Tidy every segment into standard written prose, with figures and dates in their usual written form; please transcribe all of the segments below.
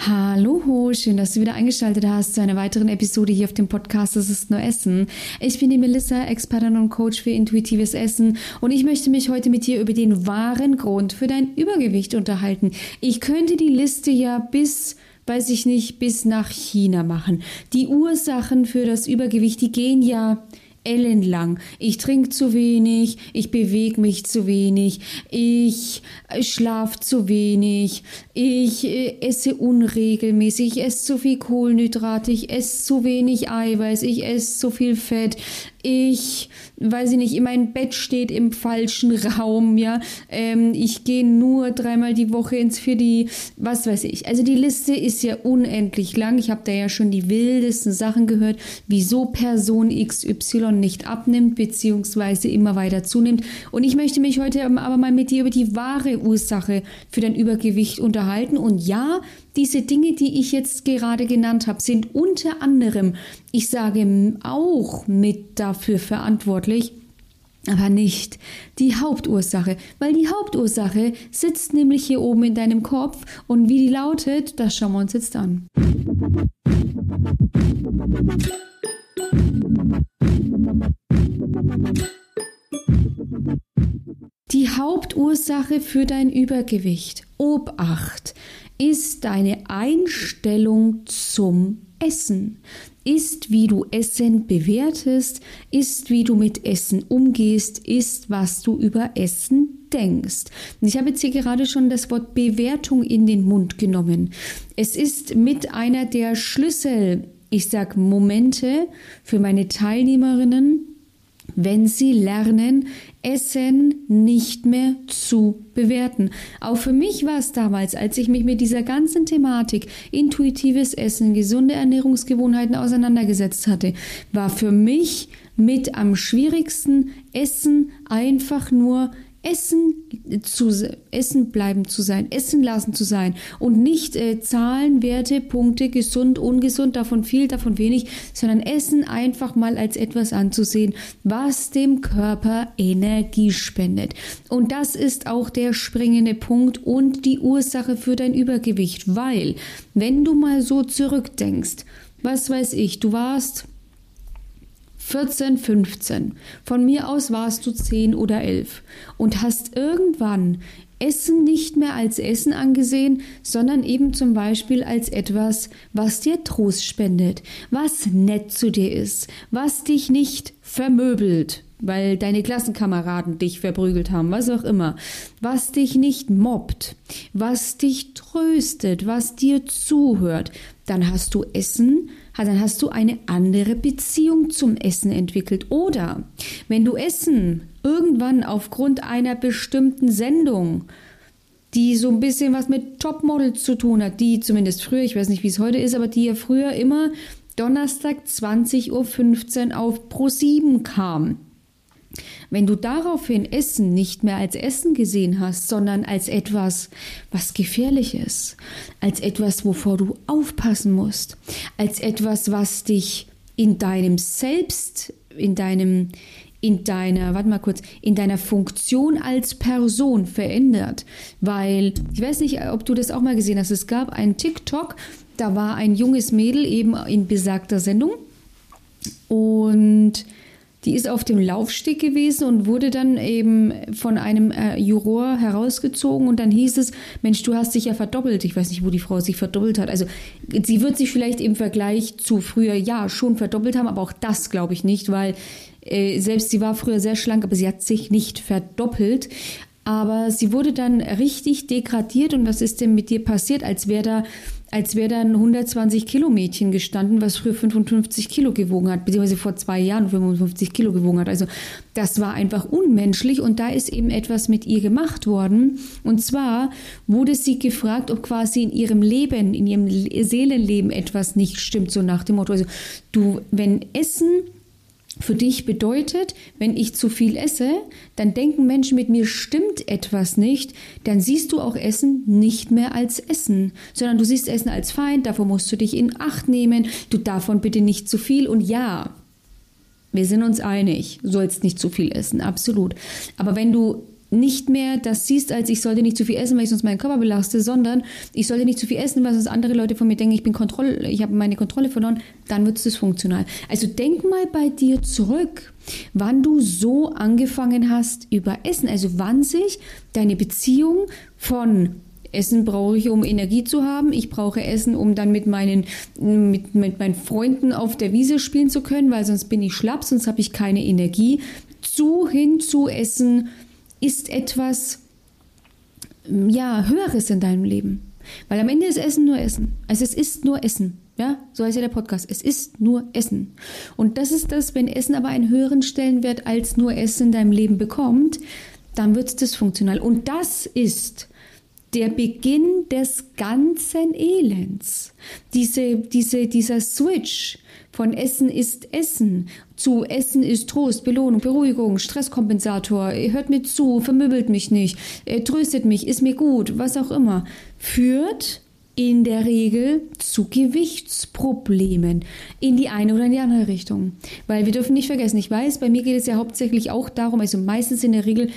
Hallo, schön, dass du wieder eingeschaltet hast zu einer weiteren Episode hier auf dem Podcast Das ist nur Essen. Ich bin die Melissa, Expertin und Coach für intuitives Essen und ich möchte mich heute mit dir über den wahren Grund für dein Übergewicht unterhalten. Ich könnte die Liste ja bis nach China machen. Die Ursachen für das Übergewicht, die gehen ja ellenlang. Ich trinke zu wenig, ich bewege mich zu wenig, ich schlafe zu wenig, ich esse unregelmäßig, ich esse zu viel Kohlenhydrate, ich esse zu wenig Eiweiß, ich esse zu viel Fett, mein Bett steht im falschen Raum, ja, ich gehe nur 3-mal die Woche ins Fitty, was weiß ich. Also die Liste ist ja unendlich lang. Ich habe da ja schon die wildesten Sachen gehört, wieso Person XY nicht abnimmt, beziehungsweise immer weiter zunimmt. Und ich möchte mich heute aber mal mit dir über die wahre Ursache für dein Übergewicht unterhalten. Und ja, diese Dinge, die ich jetzt gerade genannt habe, sind unter anderem, ich sage auch mit dafür verantwortlich, aber nicht die Hauptursache, weil die Hauptursache sitzt nämlich hier oben in deinem Kopf und wie die lautet, das schauen wir uns jetzt an. Die Hauptursache für dein Übergewicht, Obacht, ist deine Einstellung zum Essen, ist, wie du Essen bewertest, ist, wie du mit Essen umgehst, ist, was du über Essen denkst. Und ich habe jetzt hier gerade schon das Wort Bewertung in den Mund genommen. Es ist mit einer der Schlüssel, Momente für meine Teilnehmerinnen, wenn sie lernen, Essen nicht mehr zu bewerten. Auch für mich war es damals, als ich mich mit dieser ganzen Thematik intuitives Essen, gesunde Ernährungsgewohnheiten auseinandergesetzt hatte, war für mich mit am schwierigsten Essen einfach nur Essen bleiben zu sein, Essen lassen zu sein und nicht Zahlen, Werte, Punkte, gesund, ungesund, davon viel, davon wenig, sondern Essen einfach mal als etwas anzusehen, was dem Körper Energie spendet. Und das ist auch der springende Punkt und die Ursache für dein Übergewicht, weil wenn du mal so zurückdenkst, was weiß ich, du warst 14, 15. Von mir aus warst du 10 oder 11 und hast irgendwann Essen nicht mehr als Essen angesehen, sondern eben zum Beispiel als etwas, was dir Trost spendet, was nett zu dir ist, was dich nicht vermöbelt, weil deine Klassenkameraden dich verprügelt haben, was auch immer, was dich nicht mobbt, was dich tröstet, was dir zuhört, dann hast du eine andere Beziehung zum Essen entwickelt. Oder wenn du Essen irgendwann aufgrund einer bestimmten Sendung, die so ein bisschen was mit Topmodels zu tun hat, die zumindest früher, ich weiß nicht, wie es heute ist, aber die ja früher immer Donnerstag 20:15 Uhr auf Pro7 kam. Wenn du daraufhin Essen nicht mehr als Essen gesehen hast, sondern als etwas, was gefährlich ist, als etwas, wovor du aufpassen musst, als etwas, was dich in deiner Funktion als Person verändert. Weil, ich weiß nicht, ob du das auch mal gesehen hast, es gab einen TikTok, da war ein junges Mädel eben in besagter Sendung und die ist auf dem Laufsteg gewesen und wurde dann eben von einem Juror herausgezogen und dann hieß es, Mensch, du hast dich ja verdoppelt. Ich weiß nicht, wo die Frau sich verdoppelt hat. Also sie wird sich vielleicht im Vergleich zu früher ja schon verdoppelt haben, aber auch das glaube ich nicht, weil selbst sie war früher sehr schlank, aber sie hat sich nicht verdoppelt. Aber sie wurde dann richtig degradiert und was ist denn mit dir passiert, als wäre da ein 120-Kilo-Mädchen gestanden, was früher 55 Kilo gewogen hat, beziehungsweise vor 2 Jahren 55 Kilo gewogen hat. Also das war einfach unmenschlich und da ist eben etwas mit ihr gemacht worden. Und zwar wurde sie gefragt, ob quasi in ihrem Leben, in ihrem Seelenleben etwas nicht stimmt, so nach dem Motto, also wenn Essen für dich bedeutet, wenn ich zu viel esse, dann denken Menschen, mit mir stimmt etwas nicht, dann siehst du auch Essen nicht mehr als Essen, sondern du siehst Essen als Feind, davor musst du dich in Acht nehmen, du davon bitte nicht zu viel und wir sind uns einig, du sollst nicht zu viel essen, absolut. Aber wenn du nicht mehr das siehst, als ich sollte nicht zu viel essen, weil ich sonst meinen Körper belaste, sondern ich sollte nicht zu viel essen, weil sonst andere Leute von mir denken, ich habe meine Kontrolle verloren, dann wird es dysfunktional. Also denk mal bei dir zurück, wann du so angefangen hast über Essen, also wann sich deine Beziehung von Essen brauche ich, um Energie zu haben. Ich brauche Essen, um dann mit meinen Freunden auf der Wiese spielen zu können, weil sonst bin ich schlapp, sonst habe ich keine Energie. Hin zu Essen ist etwas, Höheres in deinem Leben. Weil am Ende ist Essen nur Essen. Also es ist nur Essen. Ja, so heißt ja der Podcast. Es ist nur Essen. Und das ist das, wenn Essen aber einen höheren Stellenwert als nur Essen in deinem Leben bekommt, dann wird es dysfunktional. Und das ist der Beginn des ganzen Elends. Dieser Switch von Essen ist Essen zu Essen ist Trost, Belohnung, Beruhigung, Stresskompensator, hört mir zu, vermöbelt mich nicht, tröstet mich, ist mir gut, was auch immer, führt in der Regel zu Gewichtsproblemen in die eine oder in die andere Richtung. Weil wir dürfen nicht vergessen, ich weiß, bei mir geht es ja hauptsächlich auch darum, also meistens in der Regel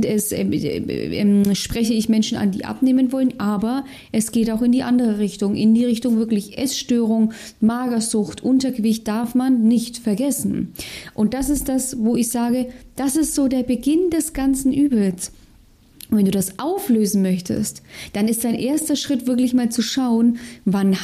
spreche ich Menschen an, die abnehmen wollen, aber es geht auch in die andere Richtung, in die Richtung wirklich Essstörung, Magersucht, Untergewicht darf man nicht vergessen. Und das ist das, wo ich sage, das ist so der Beginn des ganzen Übels. Und wenn du das auflösen möchtest, dann ist dein erster Schritt wirklich mal zu schauen, wann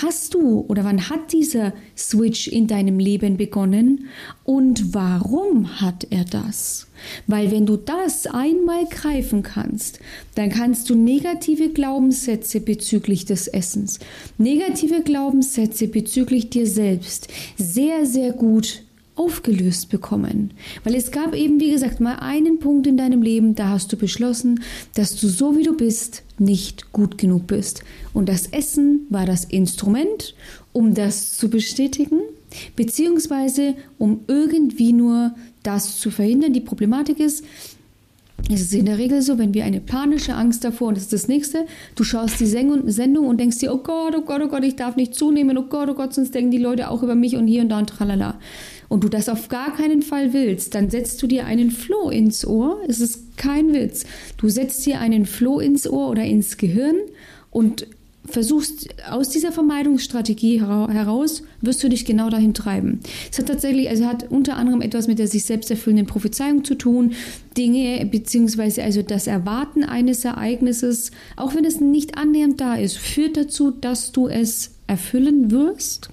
hat dieser Switch in deinem Leben begonnen und warum hat er das? Weil wenn du das einmal greifen kannst, dann kannst du negative Glaubenssätze bezüglich des Essens, negative Glaubenssätze bezüglich dir selbst sehr, sehr gut aufgelöst bekommen. Weil es gab eben, wie gesagt, mal einen Punkt in deinem Leben, da hast du beschlossen, dass du so wie du bist, nicht gut genug bist. Und das Essen war das Instrument, um das zu bestätigen, beziehungsweise um irgendwie nur das zu verhindern. Die Problematik ist, es ist in der Regel so, wenn wir eine panische Angst davor, und das ist das Nächste, du schaust die Sendung und denkst dir, oh Gott, ich darf nicht zunehmen, oh Gott, sonst denken die Leute auch über mich und hier und da und tralala. Und du das auf gar keinen Fall willst, dann setzt du dir einen Floh ins Ohr. Es ist kein Witz. Du setzt dir einen Floh ins Ohr oder ins Gehirn und versuchst aus dieser Vermeidungsstrategie heraus, wirst du dich genau dahin treiben. Es hat unter anderem etwas mit der sich selbst erfüllenden Prophezeiung zu tun, Dinge, beziehungsweise also das Erwarten eines Ereignisses, auch wenn es nicht annähernd da ist, führt dazu, dass du es erfüllen wirst.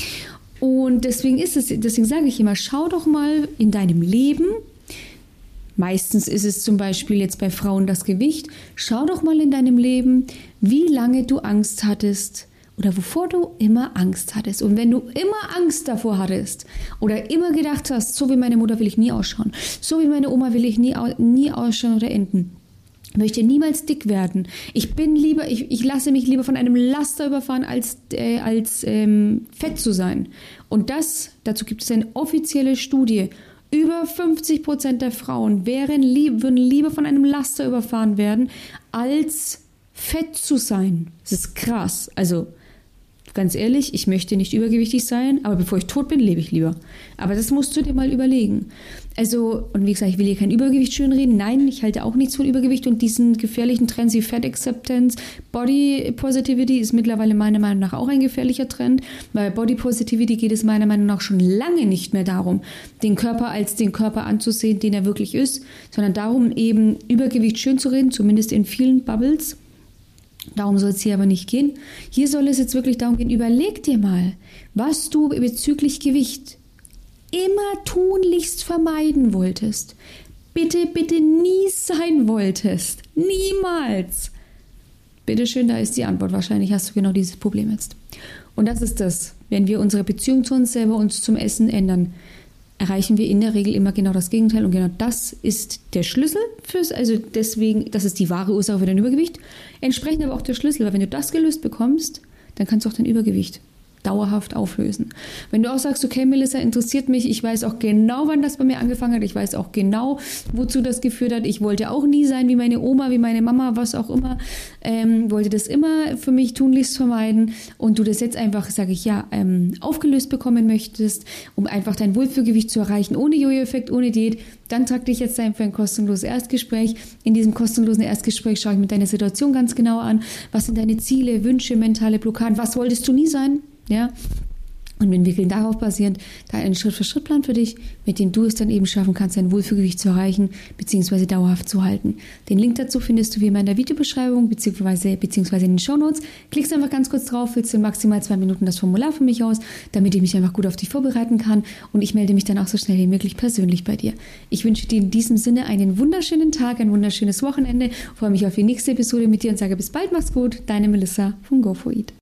Und deswegen sage ich immer, schau doch mal in deinem Leben, meistens ist es zum Beispiel jetzt bei Frauen das Gewicht, schau doch mal in deinem Leben, wie lange du Angst hattest oder wovor du immer Angst hattest. Und wenn du immer Angst davor hattest oder immer gedacht hast, so wie meine Mutter will ich nie ausschauen, so wie meine Oma will ich nie ausschauen oder enden, möchte niemals dick werden. Ich lasse mich lieber von einem Laster überfahren, als fett zu sein. Und dazu gibt es eine offizielle Studie. Über 50% der Frauen würden lieber von einem Laster überfahren werden, als fett zu sein. Das ist krass. Also ganz ehrlich, ich möchte nicht übergewichtig sein, aber bevor ich tot bin, lebe ich lieber. Aber das musst du dir mal überlegen. Also, und wie gesagt, ich will hier kein Übergewicht schönreden. Nein, ich halte auch nichts von Übergewicht und diesen gefährlichen Trends wie Fat Acceptance. Body Positivity ist mittlerweile meiner Meinung nach auch ein gefährlicher Trend, weil bei Body Positivity geht es meiner Meinung nach schon lange nicht mehr darum, den Körper als den Körper anzusehen, den er wirklich ist, sondern darum, eben Übergewicht schön zu reden, zumindest in vielen Bubbles. Darum soll es hier aber nicht gehen. Hier soll es jetzt wirklich darum gehen, überleg dir mal, was du bezüglich Gewicht immer tunlichst vermeiden wolltest. Bitte, bitte nie sein wolltest. Niemals. Bitteschön, da ist die Antwort. Wahrscheinlich hast du genau dieses Problem jetzt. Und das ist das. Wenn wir unsere Beziehung zu uns selber und zum Essen ändern, erreichen wir in der Regel immer genau das Gegenteil. Und genau das ist der Schlüssel deswegen, das ist die wahre Ursache für dein Übergewicht. Entsprechend aber auch der Schlüssel, weil wenn du das gelöst bekommst, dann kannst du auch dein Übergewicht dauerhaft auflösen. Wenn du auch sagst, okay, Melissa, interessiert mich, ich weiß auch genau, wann das bei mir angefangen hat, ich weiß auch genau, wozu das geführt hat, ich wollte auch nie sein wie meine Oma, wie meine Mama, was auch immer, wollte das immer für mich tunlichst vermeiden und du das jetzt einfach, sage ich ja, aufgelöst bekommen möchtest, um einfach dein Wohlfühlgewicht zu erreichen, ohne Jojo-Effekt, ohne Diät, dann trag dich jetzt ein für ein kostenloses Erstgespräch. In diesem kostenlosen Erstgespräch schaue ich mir deine Situation ganz genau an. Was sind deine Ziele, Wünsche, mentale Blockaden? Was wolltest du nie sein? Ja. Und wir entwickeln darauf basierend da einen Schritt-für-Schritt-Plan für dich, mit dem du es dann eben schaffen kannst, dein Wohlfühlgewicht zu erreichen bzw. dauerhaft zu halten. Den Link dazu findest du wie immer in der Videobeschreibung bzw. in den Shownotes. Klickst einfach ganz kurz drauf, füllst in maximal 2 Minuten das Formular für mich aus, damit ich mich einfach gut auf dich vorbereiten kann und ich melde mich dann auch so schnell wie möglich persönlich bei dir. Ich wünsche dir in diesem Sinne einen wunderschönen Tag, ein wunderschönes Wochenende, freue mich auf die nächste Episode mit dir und sage bis bald, mach's gut, deine Melissa von Go4Eat.